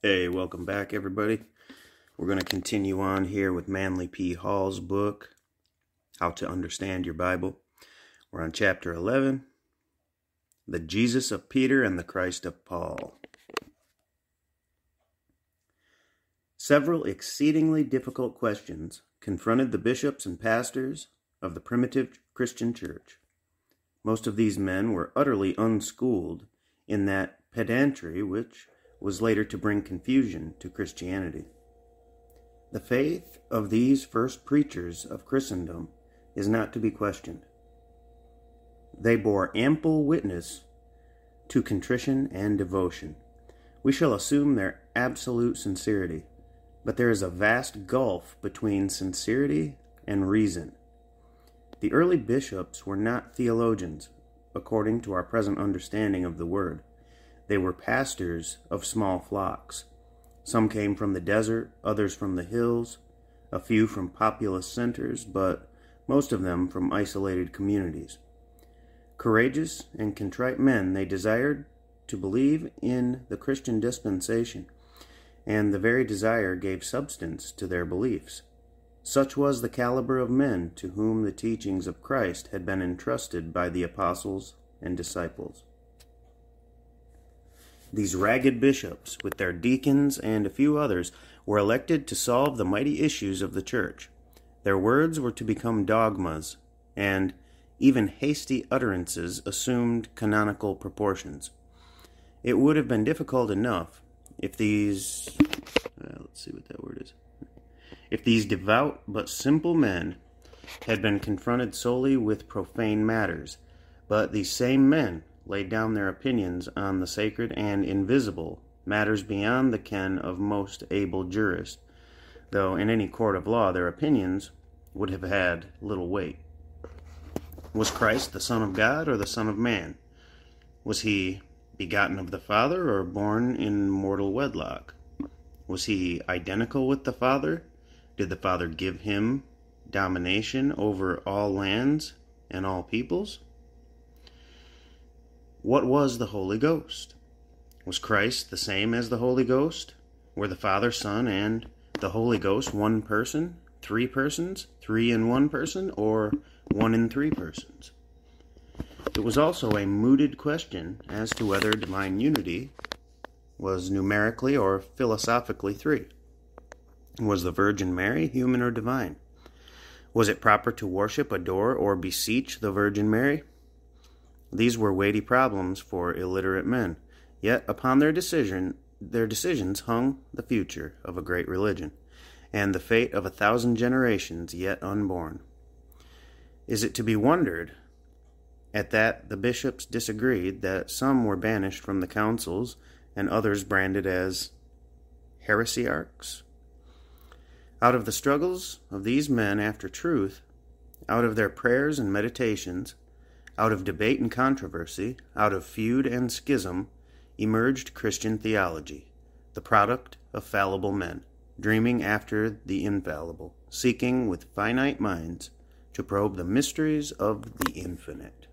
Hey, welcome back, everybody. We're going to continue on here with Manly P. Hall's book, How to Understand Your Bible. We're on chapter 11, The Jesus of Peter and the Christ of Paul. Several exceedingly difficult questions confronted the bishops and pastors of the primitive Christian church. Most of these men were utterly unschooled in that pedantry which was later to bring confusion to Christianity. The faith of these first preachers of Christendom is not to be questioned. They bore ample witness to contrition and devotion. We shall assume their absolute sincerity, but there is a vast gulf between sincerity and reason. The early bishops were not theologians, according to our present understanding of the word. They were pastors of small flocks. Some came from the desert, others from the hills, a few from populous centers, but most of them from isolated communities. Courageous and contrite men, they desired to believe in the Christian dispensation, and the very desire gave substance to their beliefs. Such was the caliber of men to whom the teachings of Christ had been entrusted by the apostles and disciples. These ragged bishops, with their deacons and a few others, were elected to solve the mighty issues of the church. Their words were to become dogmas, and even hasty utterances assumed canonical proportions. It would have been difficult enough if these if these devout but simple men had been confronted solely with profane matters, but these same men laid down their opinions on the sacred and invisible, matters beyond the ken of most able jurists, though in any court of law their opinions would have had little weight. Was Christ the Son of God or the Son of Man? Was he begotten of the Father or born in mortal wedlock? Was he identical with the Father? Did the Father give him domination over all lands and all peoples? What was the Holy Ghost? Was Christ the same as the Holy Ghost? Were the Father, Son, and the Holy Ghost one person, three persons, three in one person, or one in three persons? It was also a mooted question as to whether divine unity was numerically or philosophically three. Was the Virgin Mary human or divine? Was it proper to worship, adore, or beseech the Virgin Mary? These were weighty problems for illiterate men, yet upon their decisions hung the future of a great religion, and the fate of 1,000 generations yet unborn. Is it to be wondered at that the bishops disagreed, that some were banished from the councils, and others branded as heresiarchs? Out of the struggles of these men after truth, out of their prayers and meditations, out of debate and controversy, out of feud and schism, emerged Christian theology, the product of fallible men, dreaming after the infallible, seeking with finite minds to probe the mysteries of the infinite.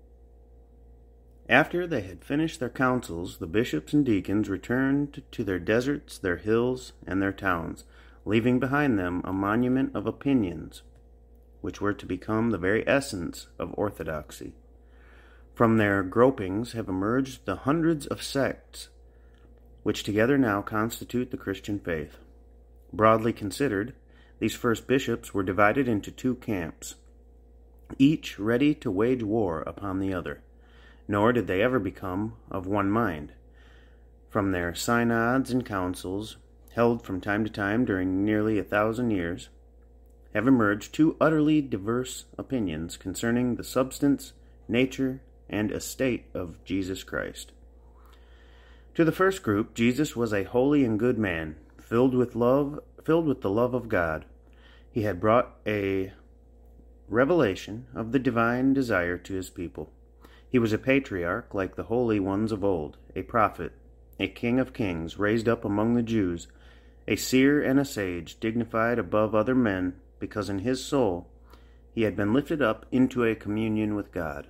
After they had finished their councils, the bishops and deacons returned to their deserts, their hills, and their towns, leaving behind them a monument of opinions, which were to become the very essence of orthodoxy. From their gropings have emerged the hundreds of sects, which together now constitute the Christian faith. Broadly considered, these first bishops were divided into two camps, each ready to wage war upon the other, nor did they ever become of one mind. From their synods and councils, held from time to time during nearly 1,000 years, have emerged two utterly diverse opinions concerning the substance, nature, and estate of Jesus Christ. To the first group, Jesus was a holy and good man, filled with the love of God. He had brought a revelation of the divine desire to his people. He was a patriarch like the holy ones of old, a prophet, a king of kings raised up among the Jews, a seer and a sage dignified above other men, because in his soul he had been lifted up into a communion with God.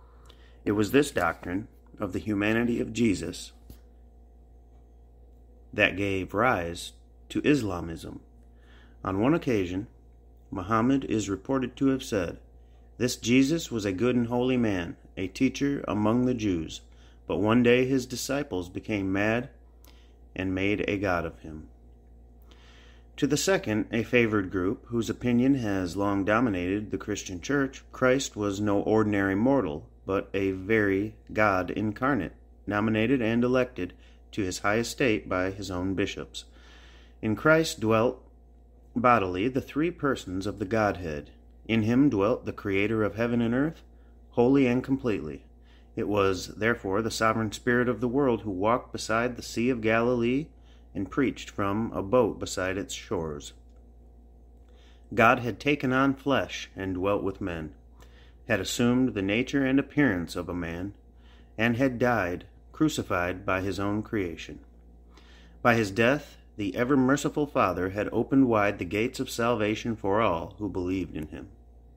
It was this doctrine of the humanity of Jesus that gave rise to Islamism. On one occasion, Muhammad is reported to have said, "This Jesus was a good and holy man, a teacher among the Jews, but one day his disciples became mad and made a god of him." To the second, a favored group, whose opinion has long dominated the Christian church, Christ was no ordinary mortal, but a very God incarnate, nominated and elected to his high estate by his own bishops. In Christ dwelt bodily the three persons of the Godhead. In him dwelt the Creator of heaven and earth, wholly and completely. It was, therefore, the sovereign Spirit of the world who walked beside the Sea of Galilee and preached from a boat beside its shores. God had taken on flesh and dwelt with men, had assumed the nature and appearance of a man, and had died, crucified by his own creation. By his death, the ever-merciful Father had opened wide the gates of salvation for all who believed in him.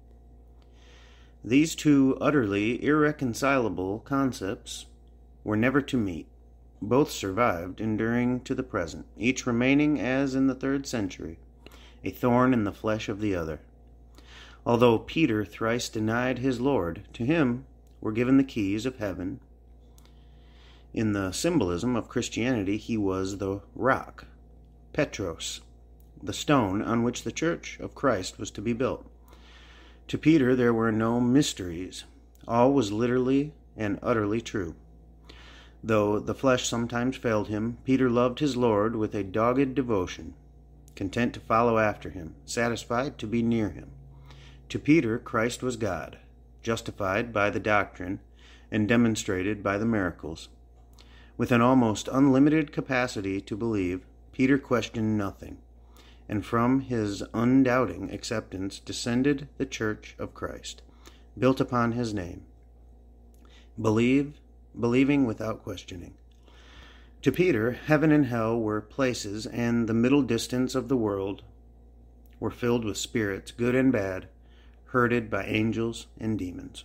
These two utterly irreconcilable concepts were never to meet. Both survived, enduring to the present, each remaining, as in the 3rd century, a thorn in the flesh of the other. Although Peter thrice denied his Lord, to him were given the keys of heaven. In the symbolism of Christianity, he was the rock, Petros, the stone on which the church of Christ was to be built. To Peter there were no mysteries. All was literally and utterly true. Though the flesh sometimes failed him, Peter loved his Lord with a dogged devotion, content to follow after him, satisfied to be near him. To Peter, Christ was God, justified by the doctrine and demonstrated by the miracles. With an almost unlimited capacity to believe, Peter questioned nothing, and from his undoubting acceptance descended the church of Christ, built upon his name. Believing without questioning. To Peter, heaven and hell were places, and the middle distance of the world were filled with spirits, good and bad, herded by angels and demons.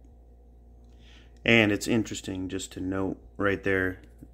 And it's interesting just to note right there,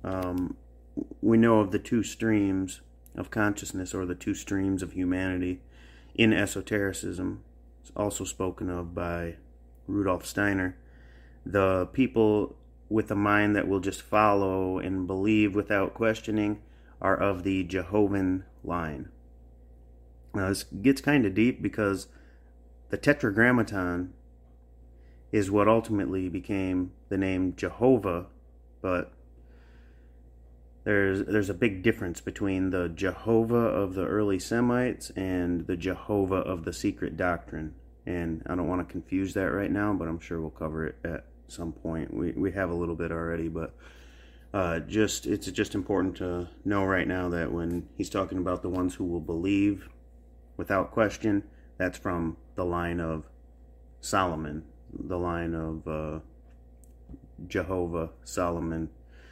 we know of the two streams of consciousness, or the two streams of humanity in esotericism. It's also spoken of by Rudolf Steiner. The people with a mind that will just follow and believe without questioning are of the Jehovan line. Now this gets kind of deep because the Tetragrammaton is what ultimately became the name Jehovah, but there's a big difference between the Jehovah of the early Semites and the Jehovah of the secret doctrine. And I don't want to confuse that right now, but I'm sure we'll cover it at some point. We have a little bit already, but it's just important to know right now that when he's talking about the ones who will believe without question, that's from the line of Solomon, the line of Jehovah, Solomon,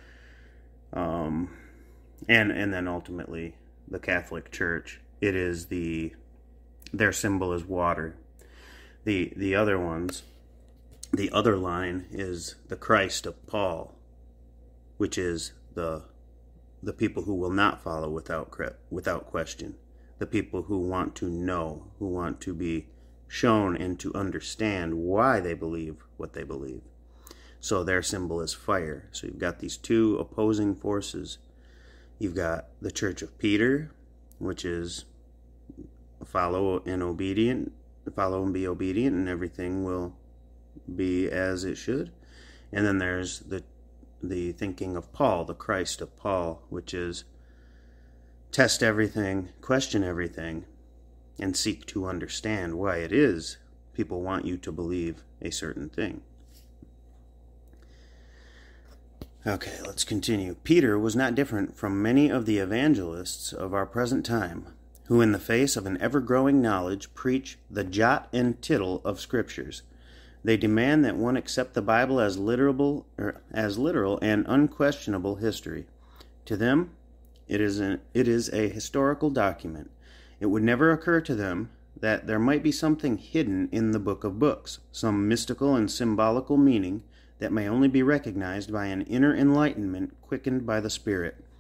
and then ultimately the Catholic Church. It is their symbol is water. The other ones, the other line is the Christ of Paul, which is the people who will not follow without question, the people who want to know, who want to be shown and to understand why they believe what they believe. So their symbol is fire. So you've got these two opposing forces. You've got the Church of Peter, which is follow and be obedient, and everything will be as it should. And then there's the thinking of Paul, the Christ of Paul, which is test everything, question everything, and seek to understand why it is people want you to believe a certain thing. Okay, let's continue. Peter was not different from many of the evangelists of our present time, who in the face of an ever-growing knowledge preach the jot and tittle of Scriptures. They demand that one accept the Bible as literal and unquestionable history. To them, it is a historical document. It would never occur to them that there might be something hidden in the book of books, some mystical and symbolical meaning that may only be recognized by an inner enlightenment quickened by the Spirit.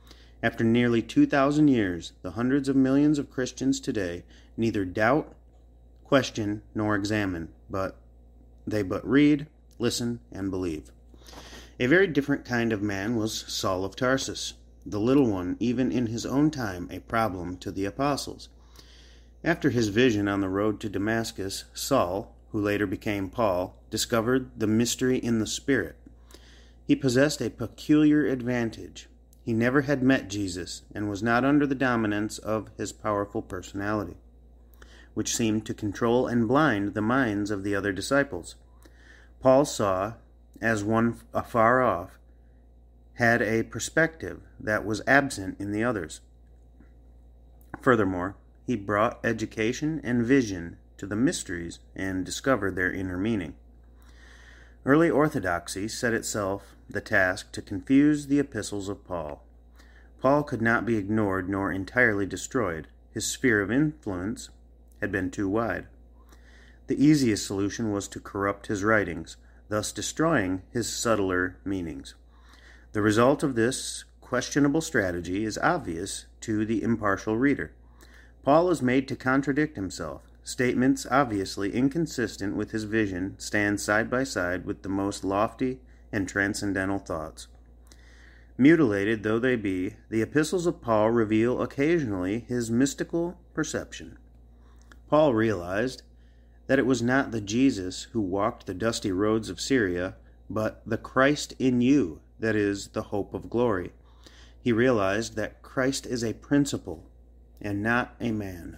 After nearly 2,000 years, the hundreds of millions of Christians today neither doubt, question, nor examine, but read, listen, and believe. A very different kind of man was Saul of Tarsus, the little one, even in his own time, a problem to the apostles. After his vision on the road to Damascus, Saul, who later became Paul, discovered the mystery in the Spirit. He possessed a peculiar advantage. He never had met Jesus and was not under the dominance of his powerful personality, which seemed to control and blind the minds of the other disciples. Paul saw, as one afar off, had a perspective that was absent in the others. Furthermore, he brought education and vision to the mysteries and discovered their inner meaning. Early orthodoxy set itself the task to confuse the epistles of Paul. Paul could not be ignored nor entirely destroyed. His sphere of influence had been too wide. The easiest solution was to corrupt his writings, thus destroying his subtler meanings. The result of this questionable strategy is obvious to the impartial reader. Paul is made to contradict himself. Statements obviously inconsistent with his vision stand side by side with the most lofty and transcendental thoughts. Mutilated though they be, the epistles of Paul reveal occasionally his mystical perception. Paul realized that it was not the Jesus who walked the dusty roads of Syria, but the Christ in you that is the hope of glory. He realized that Christ is a principle and not a man.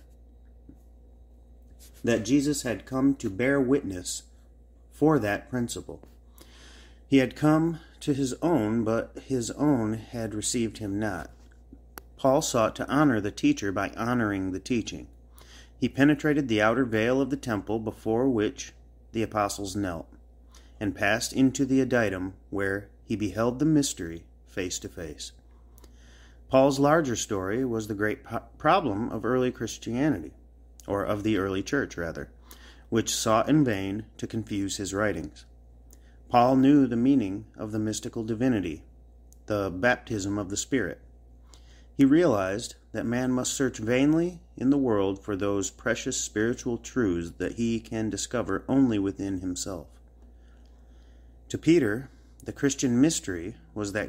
That Jesus had come to bear witness for that principle. He had come to his own, but his own had received him not. Paul sought to honor the teacher by honoring the teaching. He penetrated the outer veil of the temple before which the apostles knelt, and passed into the adytum where he beheld the mystery face to face. Paul's larger story was the great problem of early Christianity, or of the early church, rather, which sought in vain to confuse his writings. Paul knew the meaning of the mystical divinity, the baptism of the Spirit. He realized that man must search vainly in the world for those precious spiritual truths that he can discover only within himself. To Peter, the Christian mystery was that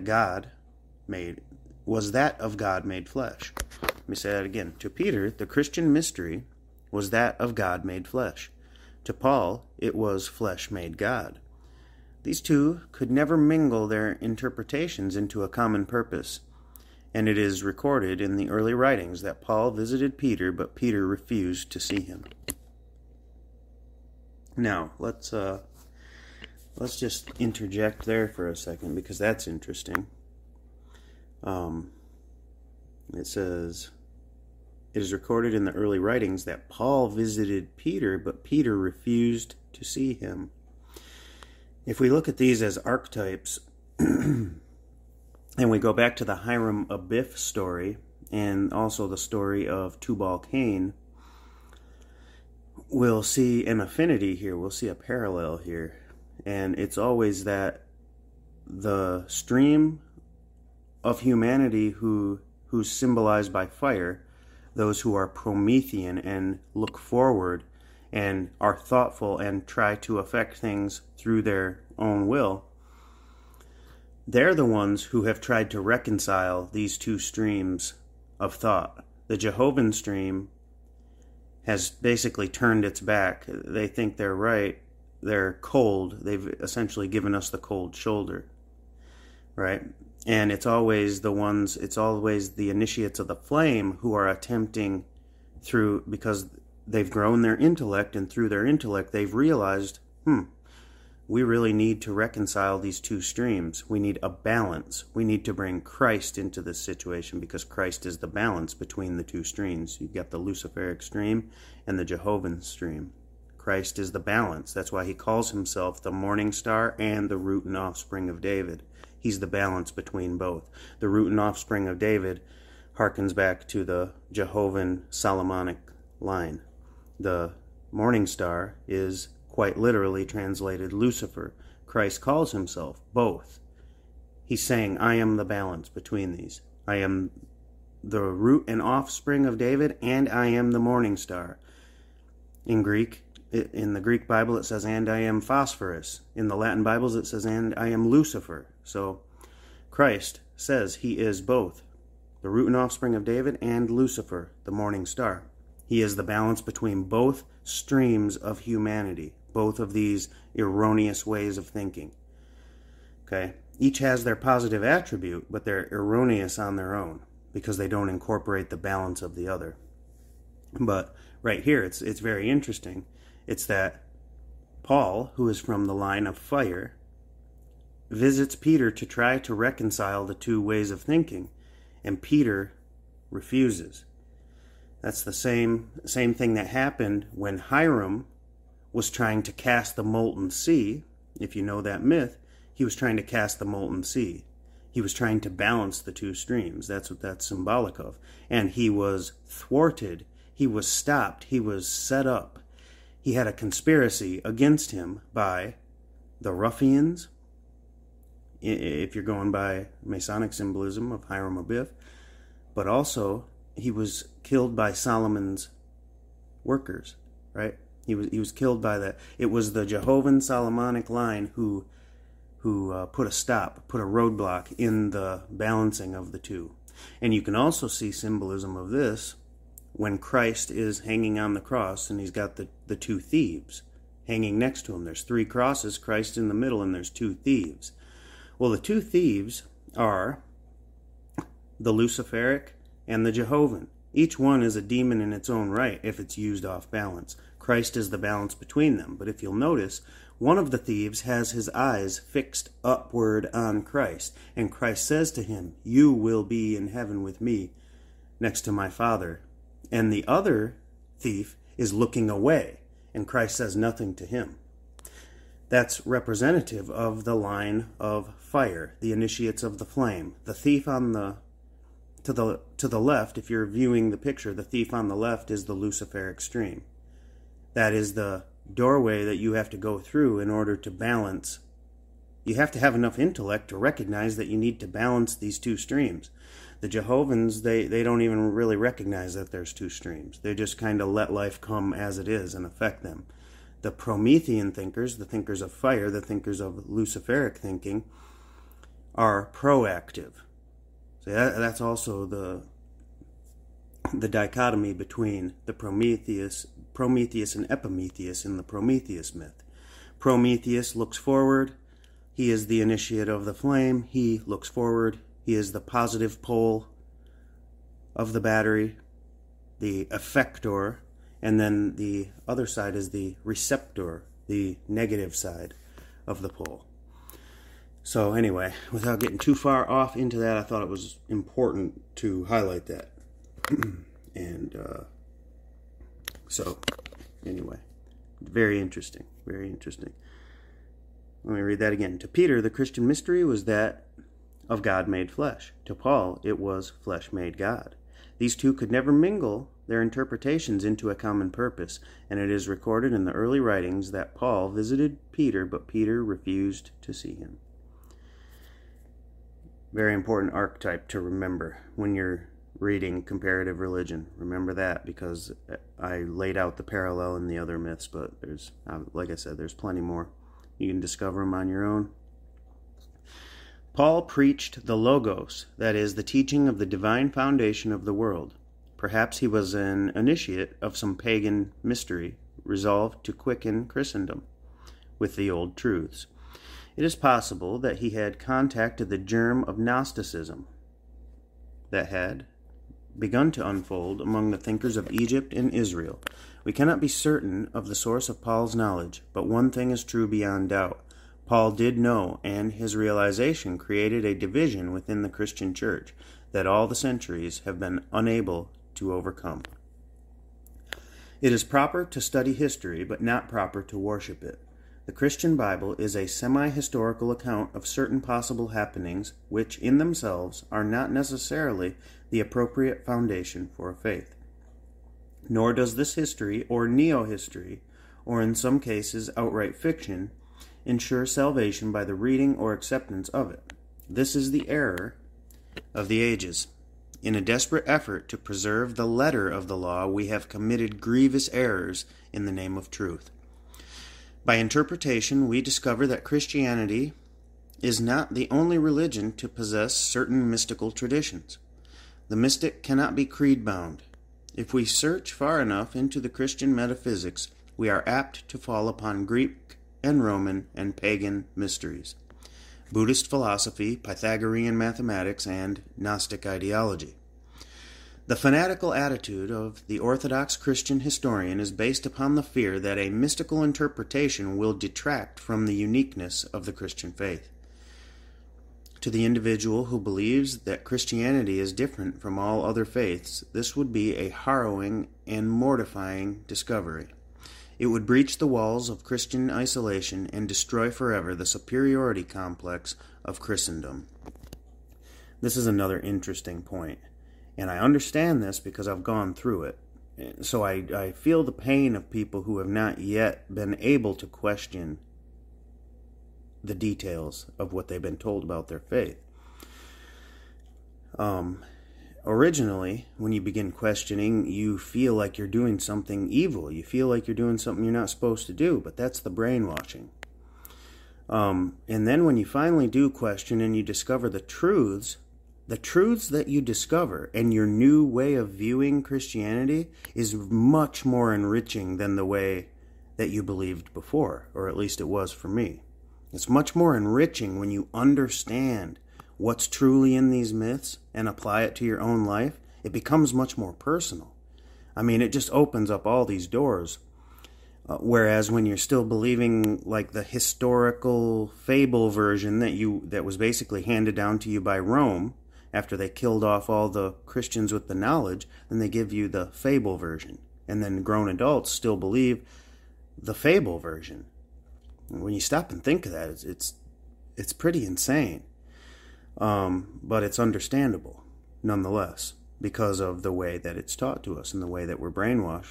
of God made flesh. Let me say that again. To Peter, the Christian mystery was that of God made flesh. To Paul, it was flesh made God. These two could never mingle their interpretations into a common purpose, and it is recorded in the early writings that Paul visited Peter, but Peter refused to see him. Now, let's just interject there for a second, because that's interesting. It says, it is recorded in the early writings that Paul visited Peter, but Peter refused to see him. If we look at these as archetypes, and we go back to the Hiram Abiff story, and also the story of Tubal-Cain, we'll see an affinity here, we'll see a parallel here. And it's always that the stream of humanity who's symbolized by fire, those who are Promethean and look forward and are thoughtful and try to affect things through their own will, they're the ones who have tried to reconcile these two streams of thought. The Jehovan stream has basically turned its back. They think they're right. They're cold. They've essentially given us the cold shoulder, right? And it's always the initiates of the flame who are attempting because they've grown their intellect, and through their intellect they've realized, we really need to reconcile these two streams. We need a balance. We need to bring Christ into this situation, because Christ is the balance between the two streams. You've got the Luciferic stream and the Jehovan stream. Christ is the balance. That's why he calls himself the morning star and the root and offspring of David. He's the balance between both. The root and offspring of David harkens back to the Jehovan Solomonic line. The morning star is quite literally translated Lucifer. Christ calls himself both. He's saying, I am the balance between these. I am the root and offspring of David, and I am the morning star. In the Greek Bible, it says, and I am phosphorus. In the Latin Bibles, it says, and I am Lucifer. So Christ says he is both the root and offspring of David and Lucifer, the morning star. He is the balance between both streams of humanity, both of these erroneous ways of thinking. Okay? Each has their positive attribute, but they're erroneous on their own because they don't incorporate the balance of the other. But right here, it's very interesting. It's that Paul, who is from the line of fire, visits Peter to try to reconcile the two ways of thinking, and Peter refuses. That's the same thing that happened when Hiram was trying to cast the molten sea. If you know that myth, he was trying to cast the molten sea. He was trying to balance the two streams. That's what that's symbolic of. And he was thwarted. He was stopped. He was set up. He had a conspiracy against him by the ruffians, if you're going by Masonic symbolism of Hiram Abiff, but also he was killed by Solomon's workers, right? He was killed by that. It was the Jehovan Solomonic line who put a roadblock in the balancing of the two. And you can also see symbolism of this when Christ is hanging on the cross and he's got the two thieves hanging next to him. There's 3 crosses, Christ in the middle, and there's 2 thieves. Well, the 2 thieves are the Luciferic and the Jehovan. Each one is a demon in its own right if it's used off balance. Christ is the balance between them. But if you'll notice, one of the thieves has his eyes fixed upward on Christ. And Christ says to him, you will be in heaven with me next to my Father. And the other thief is looking away, and Christ says nothing to him. That's representative of the line of fire, the initiates of the flame. The thief to the left, if you're viewing the picture, the thief on the left is the Luciferic stream. That is the doorway that you have to go through in order to balance. You have to have enough intellect to recognize that you need to balance these 2 streams. The Jehovans, they don't even really recognize that there's 2 streams. They just kind of let life come as it is and affect them. The Promethean thinkers, the thinkers of fire, the thinkers of Luciferic thinking, are proactive. So that's also the dichotomy between the Prometheus and Epimetheus in the Prometheus myth. Prometheus looks forward. He is the initiate of the flame. He looks forward. He is the positive pole of the battery, the effector, and then the other side is the receptor, the negative side of the pole. So anyway, without getting too far off into that, I thought it was important to highlight that. And so anyway, very interesting, very interesting. Let me read that again. To Peter, the Christian mystery was that of God made flesh. To Paul, it was flesh made God. These two could never mingle their interpretations into a common purpose, and it is recorded in the early writings that Paul visited Peter, but Peter refused to see him. Very important archetype to remember when you're reading comparative religion. Remember that, because I laid out the parallel in the other myths, but there's, like I said, there's plenty more. You can discover them on your own. Paul preached the Logos, that is, the teaching of the divine foundation of the world. Perhaps he was an initiate of some pagan mystery, resolved to quicken Christendom with the old truths. It is possible that he had contacted the germ of Gnosticism that had begun to unfold among the thinkers of Egypt and Israel. We cannot be certain of the source of Paul's knowledge, but one thing is true beyond doubt. Paul did know, and his realization created a division within the Christian church that all the centuries have been unable to overcome. It is proper to study history, but not proper to worship it. The Christian Bible is a semi-historical account of certain possible happenings which in themselves are not necessarily the appropriate foundation for a faith. Nor does this history, or neo-history, or in some cases outright fiction, ensure salvation by the reading or acceptance of it. This is the error of the ages. In a desperate effort to preserve the letter of the law, we have committed grievous errors in the name of truth. By interpretation, we discover that Christianity is not the only religion to possess certain mystical traditions. The mystic cannot be creed-bound. If we search far enough into the Christian metaphysics, we are apt to fall upon Greek and Roman and pagan mysteries, Buddhist philosophy, Pythagorean mathematics, and Gnostic ideology. The fanatical attitude of the Orthodox Christian historian is based upon the fear that a mystical interpretation will detract from the uniqueness of the Christian faith. To the individual who believes that Christianity is different from all other faiths, this would be a harrowing and mortifying discovery. It would breach the walls of Christian isolation and destroy forever the superiority complex of Christendom. This is another interesting point, and I understand this because I've gone through it. So I feel the pain of people who have not yet been able to question the details of what they've been told about their faith. Originally, when you begin questioning, you feel like you're doing something evil. You feel like you're doing something you're not supposed to do, but that's the brainwashing. And then when you finally do question and you discover the truths that you discover and your new way of viewing Christianity is much more enriching than the way that you believed before, or at least it was for me. It's much more enriching when you understand what's truly in these myths and apply it to your own life. It becomes much more personal. I mean, it just opens up all these doors. Whereas when you're still believing like the historical fable version that was basically handed down to you by Rome after they killed off all the Christians with the knowledge, then they give you the fable version. And then grown adults still believe the fable version. When you stop and think of that, it's pretty insane. But it's understandable, nonetheless, because of the way that it's taught to us and the way that we're brainwashed.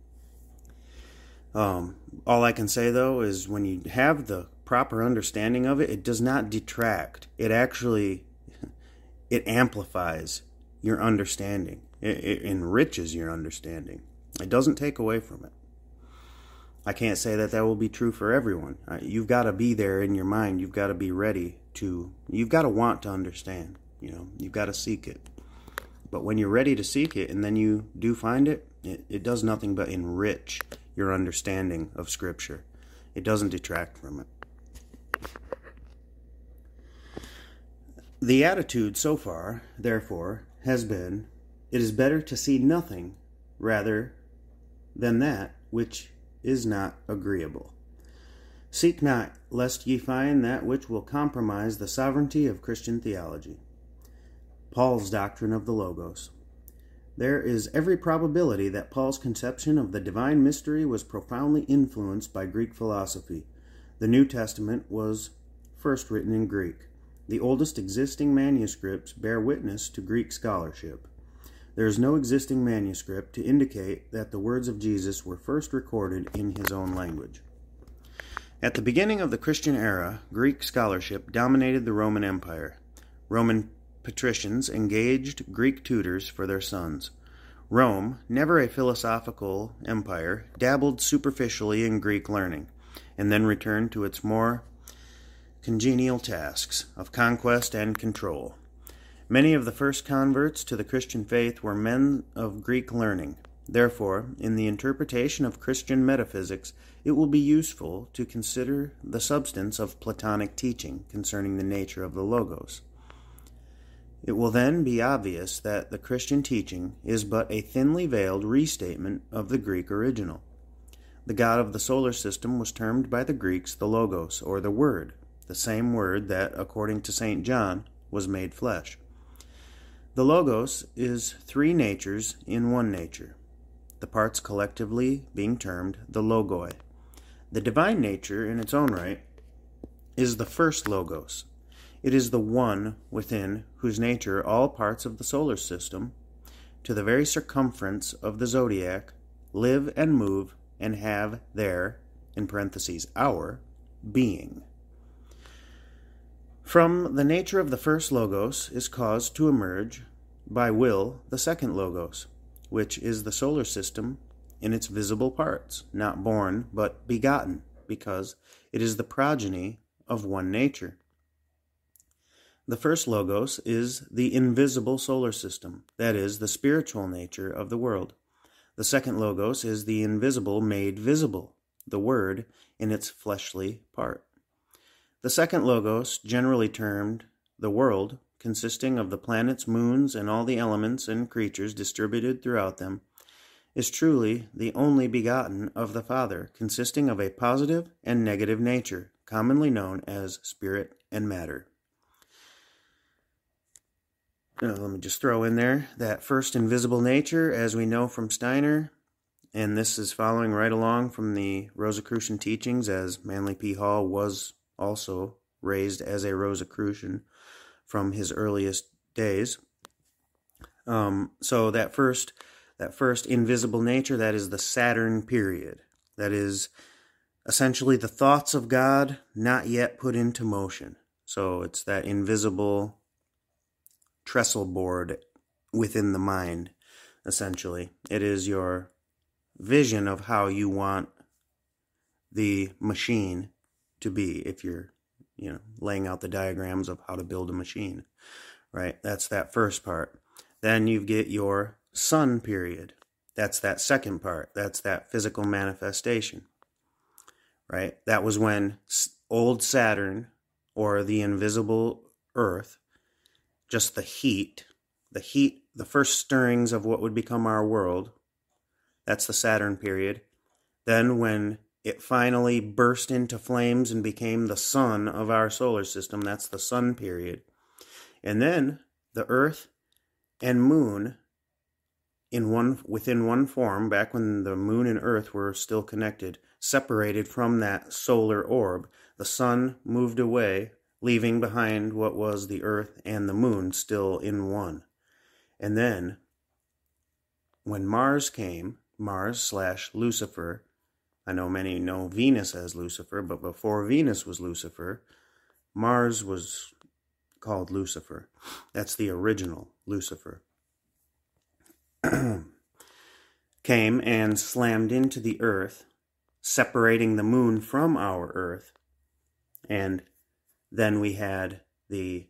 All I can say, though, is when you have the proper understanding of it, it does not detract. It actually, it amplifies your understanding. It enriches your understanding. It doesn't take away from it. I can't say that will be true for everyone. You've got to be there in your mind. You've got to be ready to, you've got to want to understand. You've got to seek it. But when you're ready to seek it and then you do find it, it does nothing but enrich your understanding of Scripture. It doesn't detract from it. The attitude so far, therefore, has been, it is better to see nothing rather than that which is not agreeable. Seek not, lest ye find that which will compromise the sovereignty of Christian theology. Paul's doctrine of the Logos. There is every probability that Paul's conception of the divine mystery was profoundly influenced by Greek philosophy. The New Testament was first written in Greek. The oldest existing manuscripts bear witness to Greek scholarship. There is no existing manuscript to indicate that the words of Jesus were first recorded in his own language. At the beginning of the Christian era, Greek scholarship dominated the Roman Empire. Roman patricians engaged Greek tutors for their sons. Rome, never a philosophical empire, dabbled superficially in Greek learning, and then returned to its more congenial tasks of conquest and control. Many of the first converts to the Christian faith were men of Greek learning. Therefore, in the interpretation of Christian metaphysics, it will be useful to consider the substance of Platonic teaching concerning the nature of the Logos. It will then be obvious that the Christian teaching is but a thinly veiled restatement of the Greek original. The god of the solar system was termed by the Greeks the Logos, or the Word, the same word that, according to St. John, was made flesh. The Logos is three natures in one nature, the parts collectively being termed the Logoi. The divine nature, in its own right, is the first Logos. It is the one within whose nature all parts of the solar system, to the very circumference of the zodiac, live and move and have their, in parentheses, our, being. From the nature of the first Logos is caused to emerge by will, the second Logos, which is the solar system in its visible parts, not born, but begotten, because it is the progeny of one nature. The first Logos is the invisible solar system, that is, the spiritual nature of the world. The second Logos is the invisible made visible, the Word in its fleshly part. The second Logos, generally termed the world, consisting of the planets, moons, and all the elements and creatures distributed throughout them, is truly the only begotten of the Father, consisting of a positive and negative nature, commonly known as spirit and matter. Now, let me just throw in there that first invisible nature, as we know from Steiner, and this is following right along from the Rosicrucian teachings, as Manly P. Hall was also raised as a Rosicrucian from his earliest days. So that first invisible nature, that is the Saturn period. That is essentially the thoughts of God not yet put into motion. So it's that invisible trestle board within the mind, essentially. It is your vision of how you want the machine to be if you're, laying out the diagrams of how to build a machine, right? That's that first part. Then you get your sun period. That's that second part. That's that physical manifestation, right? That was when old Saturn, or the invisible Earth, just the first stirrings of what would become our world, that's the Saturn period. Then when it finally burst into flames and became the sun of our solar system, that's the sun period. And then the Earth and Moon within one form, back when the Moon and Earth were still connected, separated from that solar orb. The sun moved away, leaving behind what was the Earth and the Moon still in one. And then, when Mars came, Mars/Lucifer, I know many know Venus as Lucifer, but before Venus was Lucifer, Mars was called Lucifer. That's the original Lucifer. Came and slammed into the Earth, separating the Moon from our Earth. And then we had the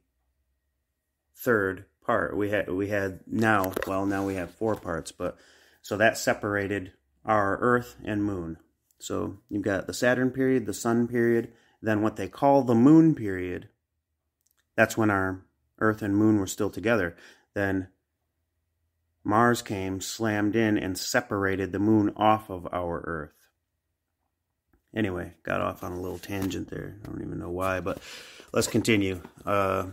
third part. Now we have 4 parts, so that separated our Earth and Moon. So you've got the Saturn period, the Sun period, then what they call the Moon period. That's when our Earth and Moon were still together. Then Mars came, slammed in, and separated the Moon off of our Earth. Anyway, got off on a little tangent there. I don't even know why, but let's continue. From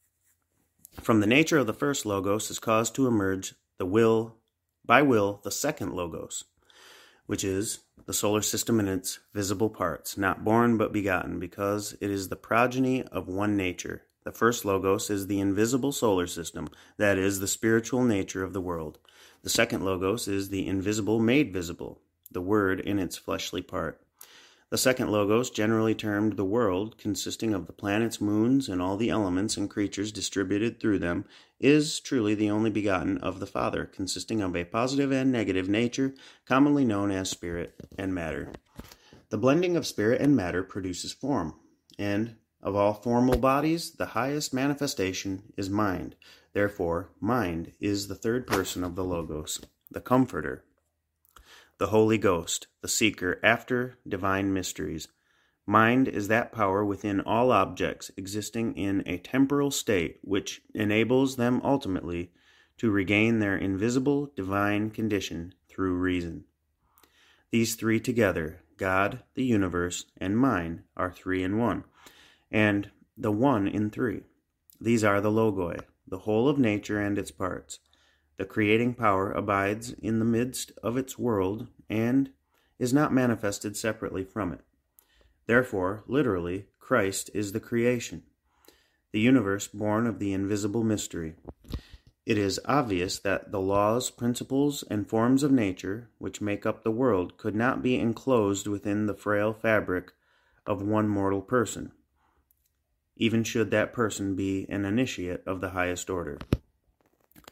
the nature of the first Logos is caused to emerge the second Logos, which is the solar system in its visible parts, not born but begotten, because it is the progeny of one nature. The first Logos is the invisible solar system, that is, the spiritual nature of the world. The second Logos is the invisible made visible, the Word in its fleshly part. The second Logos, generally termed the world, consisting of the planets, moons, and all the elements and creatures distributed through them, is truly the only begotten of the Father, consisting of a positive and negative nature, commonly known as spirit and matter. The blending of spirit and matter produces form, and of all formal bodies, the highest manifestation is mind. Therefore, mind is the third person of the Logos, the Comforter, the Holy Ghost, the seeker after divine mysteries. Mind is that power within all objects existing in a temporal state which enables them ultimately to regain their invisible divine condition through reason. These three together, God, the universe, and mind, are 3 in 1, and the 1 in 3. These are the Logoi, the whole of nature and its parts. The creating power abides in the midst of its world and is not manifested separately from it. Therefore, literally, Christ is the creation, the universe born of the invisible mystery. It is obvious that the laws, principles, and forms of nature which make up the world could not be enclosed within the frail fabric of one mortal person, even should that person be an initiate of the highest order.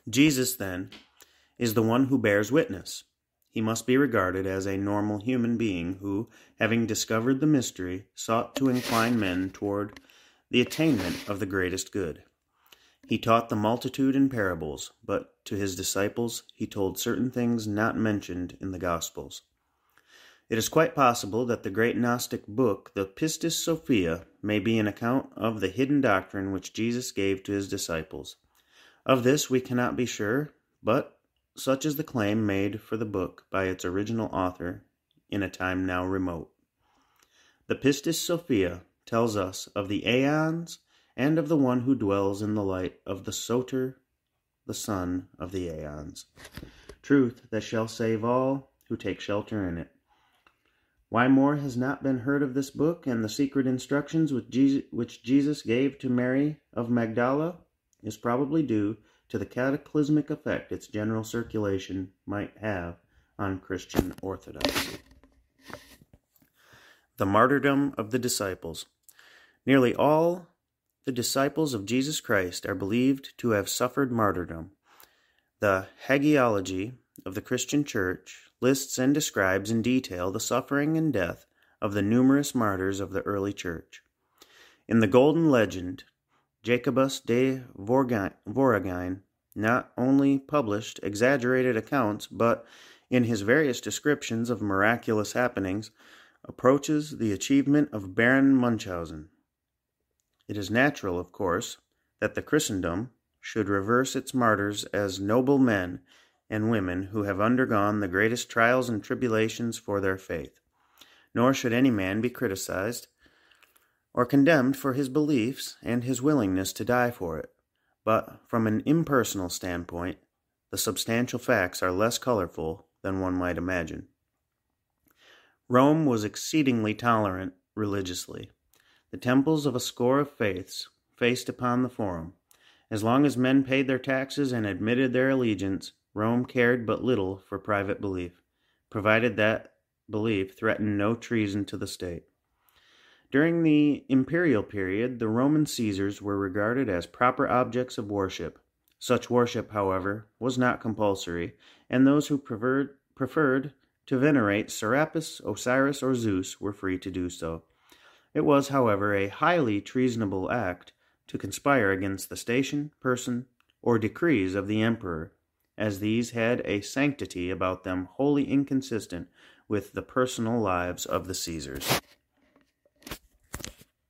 Jesus, then, is the one who bears witness. He must be regarded as a normal human being who, having discovered the mystery, sought to incline men toward the attainment of the greatest good. He taught the multitude in parables, but to his disciples he told certain things not mentioned in the Gospels. It is quite possible that the great Gnostic book, the Pistis Sophia, may be an account of the hidden doctrine which Jesus gave to his disciples. Of this we cannot be sure, but such is the claim made for the book by its original author in a time now remote. The Pistis Sophia tells us of the aeons and of the one who dwells in the light of the Soter, the son of the aeons. Truth that shall save all who take shelter in it. Why more has not been heard of this book and the secret instructions which Jesus gave to Mary of Magdala is probably due to the cataclysmic effect its general circulation might have on Christian orthodoxy. The martyrdom of the disciples. Nearly all the disciples of Jesus Christ are believed to have suffered martyrdom. The hagiology of the Christian Church lists and describes in detail the suffering and death of the numerous martyrs of the early Church. In the Golden Legend, Jacobus de Voragine not only published exaggerated accounts, but in his various descriptions of miraculous happenings, approaches the achievement of Baron Munchausen. It is natural, of course, that the Christendom should reverse its martyrs as noble men and women who have undergone the greatest trials and tribulations for their faith. Nor should any man be criticized or condemned for his beliefs and his willingness to die for it. But from an impersonal standpoint, the substantial facts are less colorful than one might imagine. Rome was exceedingly tolerant religiously. The temples of a score of faiths faced upon the Forum. As long as men paid their taxes and admitted their allegiance, Rome cared but little for private belief, provided that belief threatened no treason to the state. During the imperial period, the Roman Caesars were regarded as proper objects of worship. Such worship, however, was not compulsory, and those who preferred to venerate Serapis, Osiris, or Zeus were free to do so. It was, however, a highly treasonable act to conspire against the station, person, or decrees of the emperor, as these had a sanctity about them wholly inconsistent with the personal lives of the Caesars.